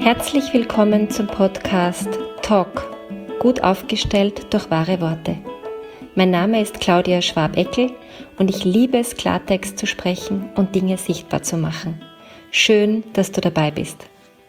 Herzlich willkommen zum Podcast Talk, gut aufgestellt durch wahre Worte. Mein Name ist Claudia Schwab-Eckel und ich liebe es, Klartext zu sprechen und Dinge sichtbar zu machen. Schön, dass du dabei bist.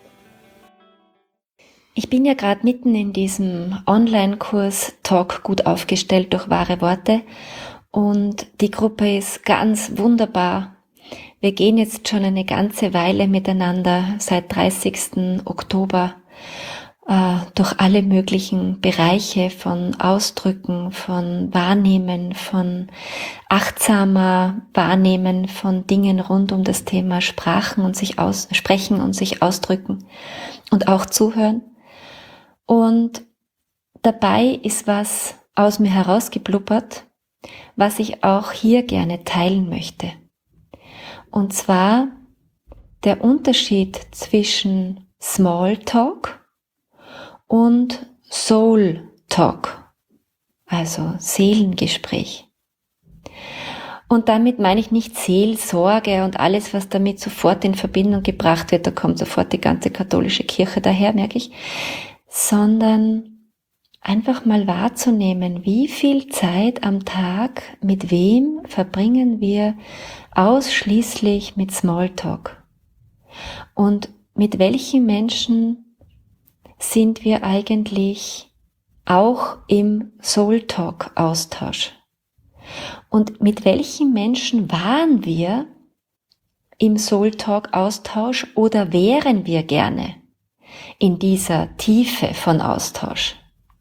Ich bin ja gerade mitten in diesem Online-Kurs Talk, gut aufgestellt durch wahre Worte und die Gruppe ist ganz wunderbar. Wir gehen jetzt schon eine ganze Weile miteinander, seit 30. Oktober, durch alle möglichen Bereiche von Ausdrücken, von Wahrnehmen, von achtsamer Wahrnehmen von Dingen rund um das Thema Sprechen und sich ausdrücken und auch zuhören. Und dabei ist was aus mir herausgeblubbert, was ich auch hier gerne teilen möchte. Und zwar der Unterschied zwischen Smalltalk und Soul Talk, also Seelengespräch. Und damit meine ich nicht Seelsorge und alles, was damit sofort in Verbindung gebracht wird, da kommt sofort die ganze katholische Kirche daher, merke ich, sondern einfach mal wahrzunehmen, wie viel Zeit am Tag, mit wem verbringen wir ausschließlich mit Smalltalk. Und mit welchen Menschen sind wir eigentlich auch im Soul-Talk-Austausch? Und mit welchen Menschen waren wir im Soul-Talk-Austausch oder wären wir gerne in dieser Tiefe von Austausch?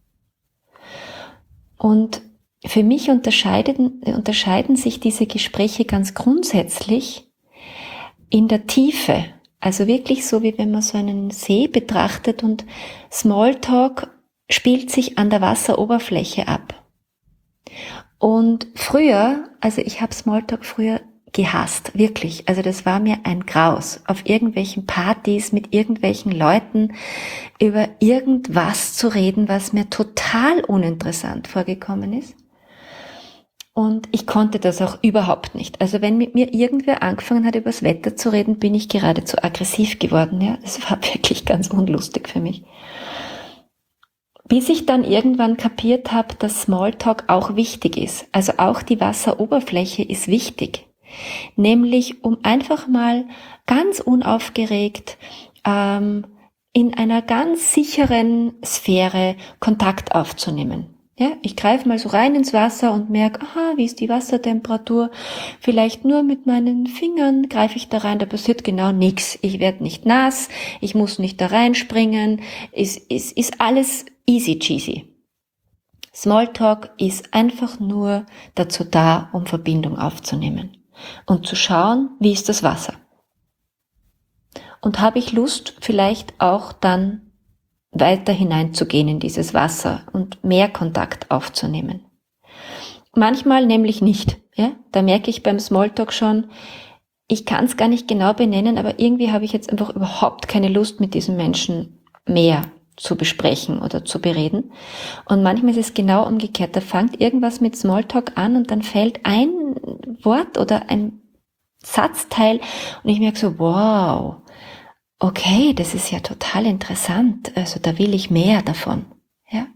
Und für mich unterscheiden sich diese Gespräche ganz grundsätzlich in der Tiefe. Also wirklich so, wie wenn man so einen See betrachtet und Smalltalk spielt sich an der Wasseroberfläche ab. Und früher, also ich habe Smalltalk früher gehasst, wirklich. Also das war mir ein Graus, auf irgendwelchen Partys mit irgendwelchen Leuten über irgendwas zu reden, was mir total uninteressant vorgekommen ist. Und ich konnte das auch überhaupt nicht. Also wenn mit mir irgendwer angefangen hat, über das Wetter zu reden, bin ich geradezu aggressiv geworden. Ja, das war wirklich ganz unlustig für mich. Bis ich dann irgendwann kapiert habe, dass Smalltalk auch wichtig ist. Also auch die Wasseroberfläche ist wichtig. Nämlich um einfach mal ganz unaufgeregt in einer ganz sicheren Sphäre Kontakt aufzunehmen. Ja, ich greife mal so rein ins Wasser und merke, aha, wie ist die Wassertemperatur? Vielleicht nur mit meinen Fingern greife ich da rein, da passiert genau nichts. Ich werde nicht nass, ich muss nicht da reinspringen, ist alles easy cheesy. Smalltalk ist einfach nur dazu da, um Verbindung aufzunehmen und zu schauen, wie ist das Wasser. Und habe ich Lust, vielleicht auch dann weiter hineinzugehen in dieses Wasser und mehr Kontakt aufzunehmen. Manchmal nämlich nicht. Ja? Da merke ich beim Smalltalk schon, ich kann es gar nicht genau benennen, aber irgendwie habe ich jetzt einfach überhaupt keine Lust, mit diesem Menschen mehr zu besprechen oder zu bereden. Und manchmal ist es genau umgekehrt. Da fängt irgendwas mit Smalltalk an und dann fällt ein Wort oder ein Satzteil und ich merke so, wow, okay, das ist ja total interessant, also da will ich mehr davon, ja.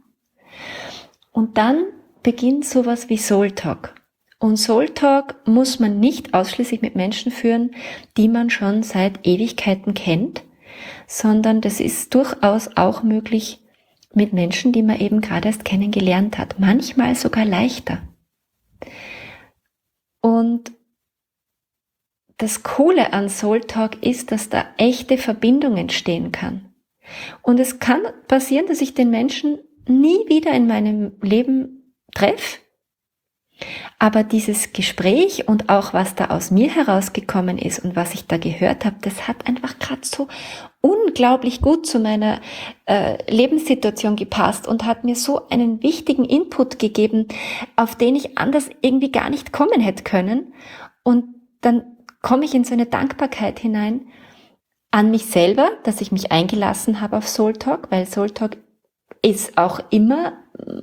Und dann beginnt sowas wie Soul Talk. Und Soul Talk muss man nicht ausschließlich mit Menschen führen, die man schon seit Ewigkeiten kennt, sondern das ist durchaus auch möglich mit Menschen, die man eben gerade erst kennengelernt hat, manchmal sogar leichter. Und das Coole an Soul Talk ist, dass da echte Verbindung entstehen kann. Und es kann passieren, dass ich den Menschen nie wieder in meinem Leben treffe, aber dieses Gespräch und auch was da aus mir herausgekommen ist und was ich da gehört habe, das hat einfach gerade so unglaublich gut zu meiner Lebenssituation gepasst und hat mir so einen wichtigen Input gegeben, auf den ich anders irgendwie gar nicht kommen hätte können. Und dann komme ich in so eine Dankbarkeit hinein an mich selber, dass ich mich eingelassen habe auf Soul Talk, weil Soul Talk hat auch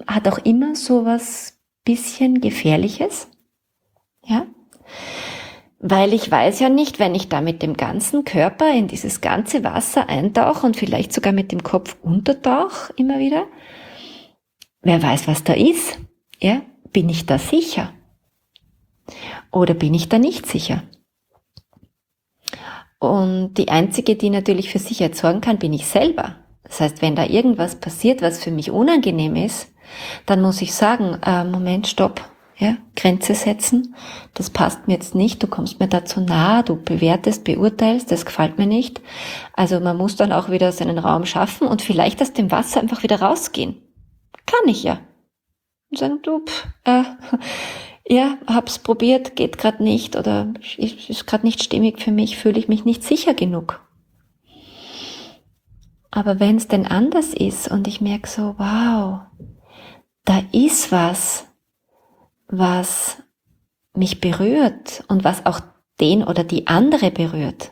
immer so was bisschen Gefährliches, ja. Weil ich weiß ja nicht, wenn ich da mit dem ganzen Körper in dieses ganze Wasser eintauche und vielleicht sogar mit dem Kopf untertauche immer wieder, wer weiß, was da ist. Ja, bin ich da sicher? Oder bin ich da nicht sicher? Und die Einzige, die natürlich für Sicherheit sorgen kann, bin ich selber. Das heißt, wenn da irgendwas passiert, was für mich unangenehm ist, dann muss ich sagen, Moment, stopp, ja, Grenze setzen, das passt mir jetzt nicht, du kommst mir da zu nah, du bewertest, beurteilst, das gefällt mir nicht. Also man muss dann auch wieder seinen Raum schaffen und vielleicht aus dem Wasser einfach wieder rausgehen. Kann ich ja. Und sagen, ja, hab's probiert, geht gerade nicht oder ist gerade nicht stimmig für mich, fühle ich mich nicht sicher genug. Aber wenn es denn anders ist und ich merke so, wow, da ist was mich berührt und was auch den oder die andere berührt.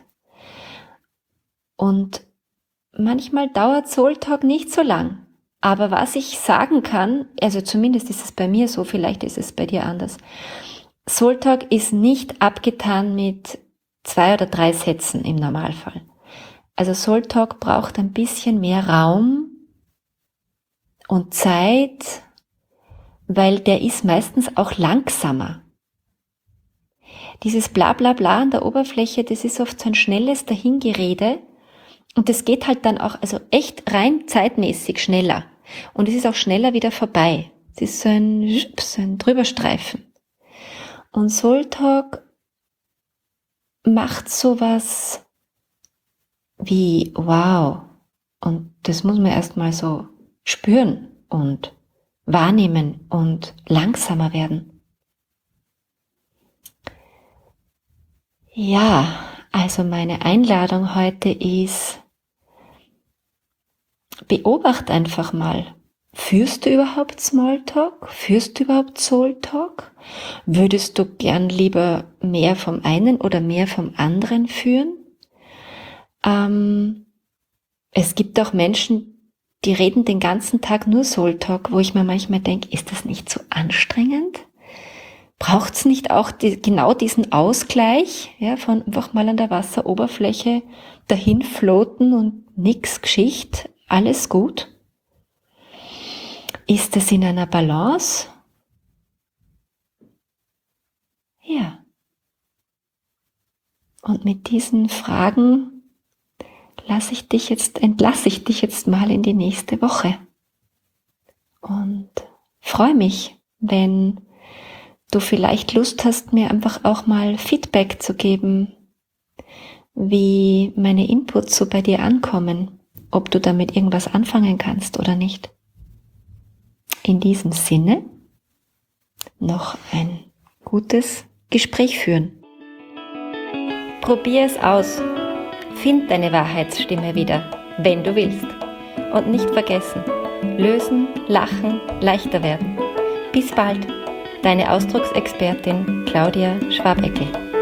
Und manchmal dauert Soul Talk nicht so lang. Aber was ich sagen kann, also zumindest ist es bei mir so, vielleicht ist es bei dir anders. Soul Talk ist nicht abgetan mit 2 oder 3 Sätzen im Normalfall. Also Soul Talk braucht ein bisschen mehr Raum und Zeit, weil der ist meistens auch langsamer. Dieses Blablabla an der Oberfläche, das ist oft so ein schnelles Dahingerede und das geht halt dann auch also echt rein zeitmäßig schneller. Und es ist auch schneller wieder vorbei. Es ist so ein Drüberstreifen. Und Soul Talk macht sowas wie wow. Und das muss man erstmal so spüren und wahrnehmen und langsamer werden. Ja, also meine Einladung heute ist, beobachte einfach mal. Führst du überhaupt Smalltalk? Führst du überhaupt Soul Talk? Würdest du gern lieber mehr vom einen oder mehr vom anderen führen? Es gibt auch Menschen, die reden den ganzen Tag nur Soul Talk, wo ich mir manchmal denke, ist das nicht so anstrengend? Braucht's nicht auch genau diesen Ausgleich, ja, von einfach mal an der Wasseroberfläche dahin floaten und nix Geschichte? Alles gut? Ist es in einer Balance? Ja. Und mit diesen Fragen entlasse ich dich jetzt mal in die nächste Woche. Und freue mich, wenn du vielleicht Lust hast, mir einfach auch mal Feedback zu geben, wie meine Inputs so bei dir ankommen. Ob du damit irgendwas anfangen kannst oder nicht. In diesem Sinne noch ein gutes Gespräch führen. Probier es aus. Find deine Wahrheitsstimme wieder, wenn du willst. Und nicht vergessen, lösen, lachen, leichter werden. Bis bald, deine Ausdrucksexpertin Claudia Schwabeckel.